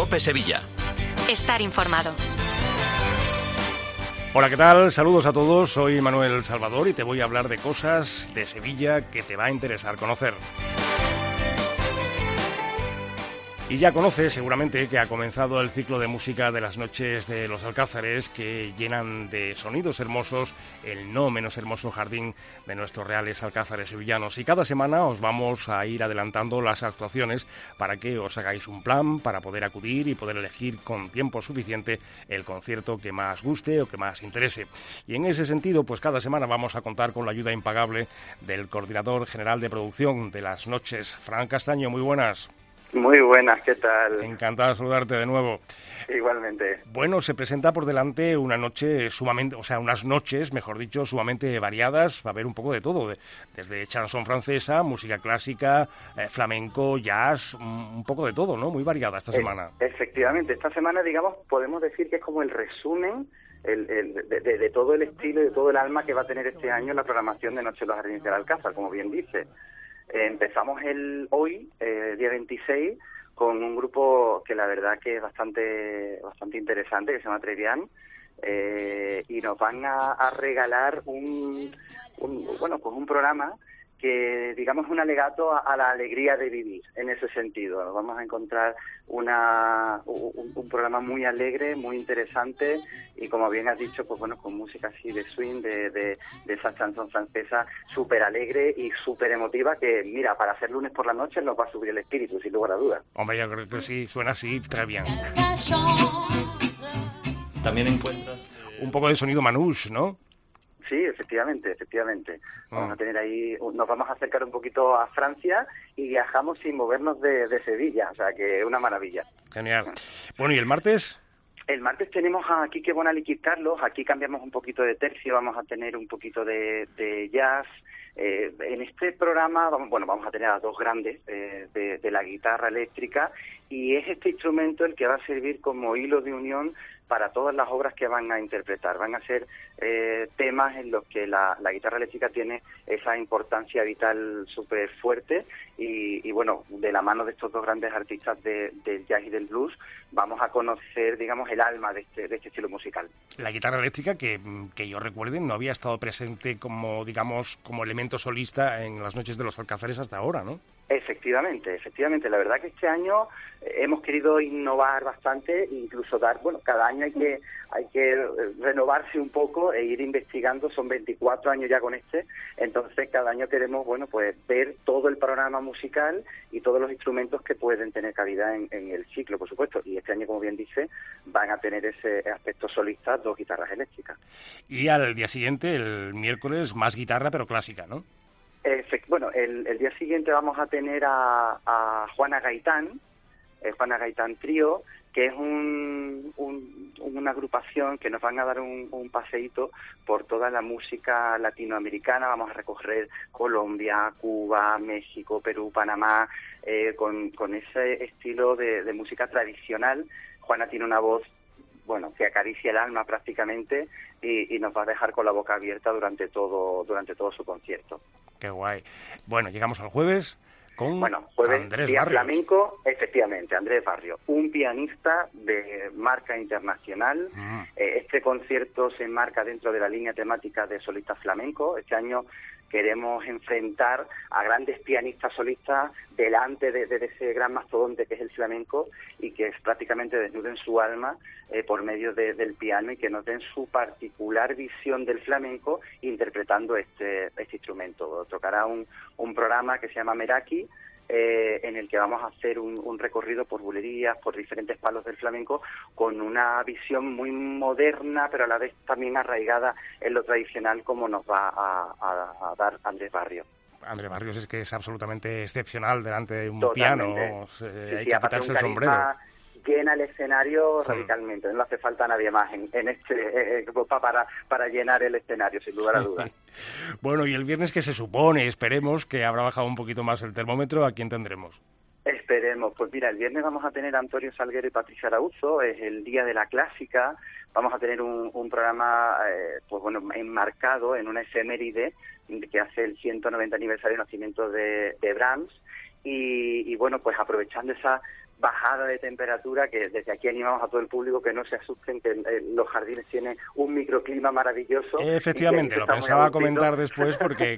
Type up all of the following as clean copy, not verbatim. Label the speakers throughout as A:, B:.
A: Cope Sevilla.
B: Estar informado.
C: Hola, ¿qué tal? Saludos a todos, soy Manuel Salvador y te voy a hablar de cosas de Sevilla que te va a interesar conocer. Y ya conoces seguramente que ha comenzado el ciclo de música de las noches de los Alcázares, que llenan de sonidos hermosos el no menos hermoso jardín de nuestros reales alcázares sevillanos. Y cada semana os vamos a ir adelantando las actuaciones para que os hagáis un plan para poder acudir y poder elegir con tiempo suficiente el concierto que más guste o que más interese. Y en ese sentido, pues cada semana vamos a contar con la ayuda impagable del coordinador general de producción de las noches, Fran Castaño. Muy buenas.
D: Muy buenas, ¿qué tal?
C: Encantado de saludarte de nuevo.
D: Igualmente.
C: Bueno, se presenta por delante una noche sumamente, unas noches, mejor dicho, sumamente variadas. Va a haber un poco de todo, desde chanson francesa, música clásica, flamenco, jazz, un poco de todo, ¿no? Muy variada esta semana.
D: Efectivamente, esta semana, digamos, podemos decir que es como el resumen de todo el estilo y de todo el alma que va a tener este año la programación de Noche de los Jardines del Alcázar, como bien dice. Empezamos hoy, día 26, con un grupo que la verdad que es bastante interesante, que se llama Trevian, y nos van a regalar un programa que, digamos, es un alegato a la alegría de vivir, en ese sentido. Nos vamos a encontrar un programa muy alegre, muy interesante, y como bien has dicho, pues bueno, con música así de swing, de esa chanson francesa, súper alegre y súper emotiva, que, mira, para hacer lunes por la noche nos va a subir el espíritu, sin lugar a dudas.
C: Hombre, yo creo que sí, suena así, très bien.
A: También encuentras
C: un poco de sonido manouche, ¿no?
D: Sí, efectivamente. Vamos a tener ahí, nos vamos a acercar un poquito a Francia y viajamos sin movernos de Sevilla, o sea que es una maravilla.
C: Genial. Bueno, ¿y el martes?
D: El martes tenemos a Quique Bonal y Kit Carlos. Aquí cambiamos un poquito de tercio, vamos a tener un poquito de jazz. En este programa vamos a tener a dos grandes de la guitarra eléctrica, y es este instrumento el que va a servir como hilo de unión para todas las obras que van a interpretar. Van a ser temas en los que la guitarra eléctrica tiene esa importancia vital súper fuerte, y bueno, de la mano de estos dos grandes artistas del jazz y del blues, vamos a conocer, digamos, el alma de este estilo musical. La
C: guitarra eléctrica, que yo recuerde, no había estado presente como elemento solista en las noches de los Alcázares hasta ahora, ¿no?
D: Efectivamente. La verdad que este año hemos querido innovar bastante, incluso cada año hay que renovarse un poco e ir investigando. Son 24 años ya con entonces cada año queremos, ver todo el panorama musical y todos los instrumentos que pueden tener cabida en el ciclo, por supuesto. Y este año, como bien dice, van a tener ese aspecto solista, dos guitarras eléctricas.
C: Y al día siguiente, el miércoles, más guitarra, pero clásica, ¿no?
D: El día siguiente vamos a tener a Juana Gaitán Trío, que es una agrupación que nos van a dar un paseíto por toda la música latinoamericana. Vamos a recorrer Colombia, Cuba, México, Perú, Panamá, con ese estilo de música tradicional. Juana tiene una voz que acaricia el alma prácticamente, y nos va a dejar con la boca abierta durante todo su concierto.
C: Qué guay. Bueno, llegamos al jueves con
D: jueves,
C: Andrés
D: día
C: Barrios.
D: Flamenco, efectivamente, Andrés Barrios, un pianista de marca internacional. Este concierto se enmarca dentro de la línea temática de solistas flamencos. Este año queremos enfrentar a grandes pianistas solistas delante de ese gran mastodonte que es el flamenco, y que prácticamente desnuden su alma por medio del piano, y que nos den su particular visión del flamenco interpretando este instrumento. Tocará un programa que se llama Meraki, en el que vamos a hacer un recorrido por bulerías, por diferentes palos del flamenco, con una visión muy moderna, pero a la vez también arraigada en lo tradicional, como nos va a dar Andrés Barrios.
C: Andrés Barrios es que es absolutamente excepcional delante de un
D: Totalmente.
C: piano. Hay que quitarse el sombrero.
D: Llena el escenario radicalmente. No le hace falta a nadie más para llenar el escenario, sin lugar a dudas.
C: Bueno, y el viernes, que se supone, esperemos que habrá bajado un poquito más el termómetro, ¿a quién tendremos?
D: Esperemos. Pues mira, el viernes vamos a tener a Antonio Salguero y Patricia Araújo. Es el día de la clásica. Vamos a tener un programa enmarcado en una efeméride que hace el 190 aniversario de nacimiento de Brahms, y aprovechando esa bajada de temperatura, que desde aquí animamos a todo el público que no se asusten, que los jardines tienen un microclima maravilloso.
C: Efectivamente, lo pensaba comentar después, porque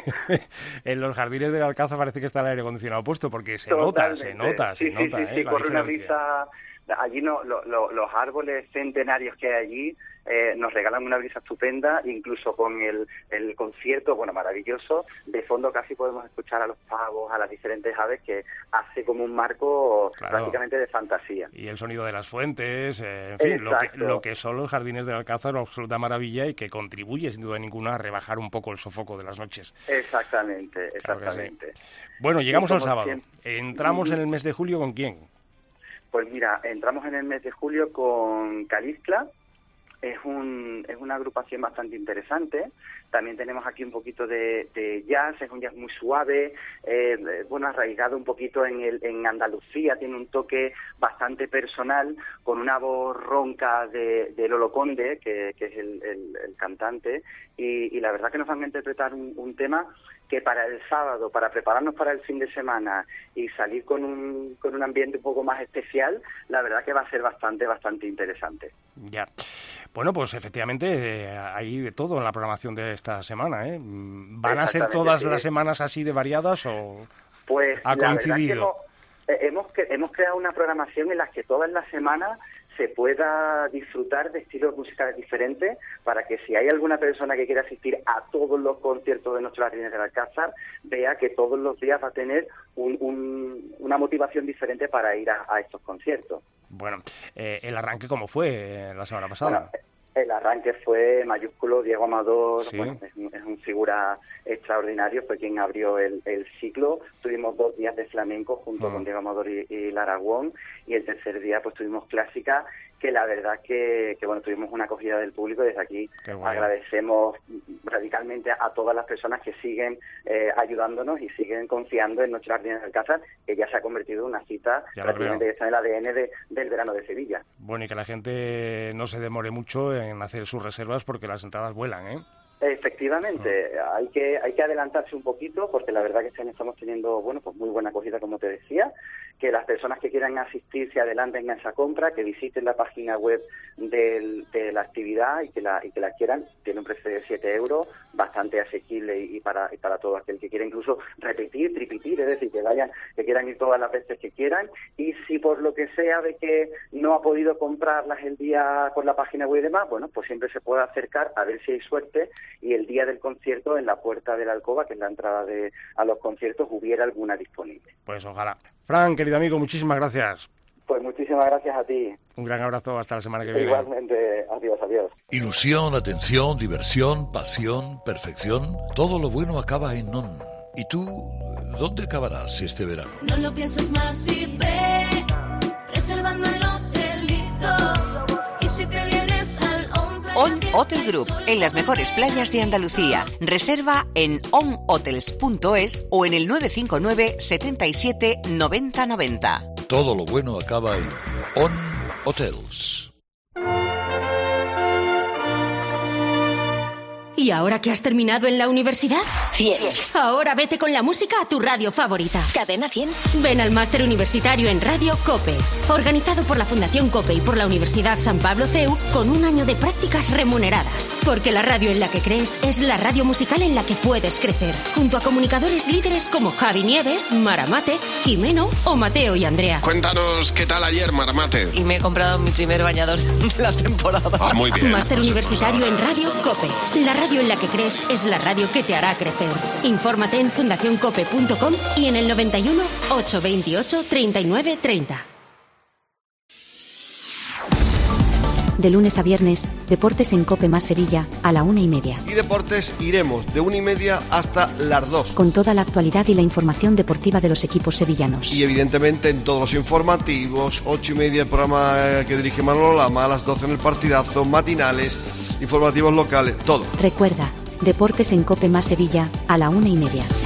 C: en los jardines del Alcázar parece que está el aire acondicionado puesto, porque se nota.
D: Sí,
C: la
D: corre una
C: diferencia.
D: brisa. Allí los árboles centenarios que hay allí nos regalan una brisa estupenda, incluso con el concierto, maravilloso. De fondo casi podemos escuchar a los pavos, a las diferentes aves, que hace como un marco prácticamente de fantasía.
C: Y el sonido de las fuentes, en fin, lo que son los jardines del Alcázar, una absoluta maravilla, y que contribuye sin duda ninguna a rebajar un poco el sofoco de las noches.
D: Exactamente.
C: Claro que sí. Bueno, llegamos al sábado. Entramos en el mes de julio, ¿con quién?
D: Pues mira, entramos en el mes de julio con Calixtla. Es una agrupación bastante interesante. También tenemos aquí un poquito de jazz, es un jazz muy suave, arraigado un poquito en Andalucía, tiene un toque bastante personal, con una voz ronca de Lolo Conde, que es el cantante, y la verdad que nos van a interpretar un tema que para el sábado, para prepararnos para el fin de semana y salir con un ambiente un poco más especial, la verdad que va a ser bastante interesante.
C: Ya. Bueno, pues efectivamente hay de todo en la programación de esta semana, ¿eh? ¿Van a ser todas las semanas así de variadas o
D: pues
C: ha coincidido?
D: Hemos creado una programación en la que todas las semanas se pueda disfrutar de estilos musicales diferentes, para que si hay alguna persona que quiera asistir a todos los conciertos de nuestros jardines del Alcázar, vea que todos los días va a tener una motivación diferente para ir a estos conciertos.
C: Bueno, ¿el arranque cómo fue la semana pasada?
D: Bueno, el arranque fue mayúsculo. Diego Amador,
C: ¿sí?
D: Es un figura extraordinario, fue quien abrió el ciclo. Tuvimos 2 días de flamenco junto con Diego Amador y Lara Aragón, y el tercer día pues tuvimos clásica, que la verdad que tuvimos una acogida del público. Desde aquí agradecemos radicalmente a todas las personas que siguen ayudándonos y siguen confiando en nuestro Jardines del Alcázar, que ya se ha convertido en una cita prácticamente que está en el ADN del verano de Sevilla.
C: Bueno, y que la gente no se demore mucho en hacer sus reservas, porque las entradas vuelan, ¿eh?
D: Efectivamente, hay que adelantarse un poquito, porque la verdad que este año estamos teniendo muy buena acogida, como te decía. Que las personas que quieran asistir se adelanten a esa compra, que visiten la página web de la actividad y que la quieran. Tiene un precio de 7 euros, bastante asequible y para todo aquel que quiera incluso repetir, tripitir, es decir, que quieran ir todas las veces que quieran. Y si por lo que sea de que no ha podido comprarlas el día por la página web y demás, pues siempre se puede acercar a ver si hay suerte, y el día del concierto en la puerta de la alcoba, que es la entrada a los conciertos, hubiera alguna disponible.
C: Pues ojalá. Fran, querido amigo, muchísimas gracias.
D: Pues muchísimas gracias a ti.
C: Un gran abrazo, hasta la semana que viene.
D: Igualmente, adiós.
E: Ilusión, atención, diversión, pasión, perfección. Todo lo bueno acaba en ON. ¿Y tú, dónde acabarás este verano?
F: No lo pienses más y ve, reservando el hotelito. Y si te vienes al
B: ON Hotel Group, en las mejores playas de Andalucía. Reserva en onhotels.es o en el 959 77 90 90.
E: Todo lo bueno acaba en ON Hotels.
G: ¿Y ahora que has terminado en la universidad?
H: 100.
G: Ahora vete con la música a tu radio favorita.
H: Cadena 100.
G: Ven al máster universitario en Radio COPE, organizado por la Fundación COPE y por la Universidad San Pablo CEU, con 1 año de prácticas remuneradas. Porque la radio en la que crees es la radio musical en la que puedes crecer, junto a comunicadores líderes como Javi Nieves, Maramate, Jimeno o Mateo y Andrea.
I: Cuéntanos qué tal ayer, Maramate.
J: Y me he comprado mi primer bañador de la temporada.
I: Muy bien.
G: Máster universitario en Radio COPE. La radio en la que crees es la radio que te hará crecer. Infórmate en fundacioncope.com y en el 91 828 39 30.
K: De lunes a viernes, Deportes en COPE más Sevilla, a la 1:30.
L: Y Deportes iremos de 1:30 hasta las 2.
K: Con toda la actualidad y la información deportiva de los equipos sevillanos.
L: Y evidentemente en todos los informativos, 8:30 el programa que dirige Manolo Lama, a las 12 en el partidazo, matinales, informativos locales, todo.
K: Recuerda, Deportes en COPE más Sevilla, a la 1:30.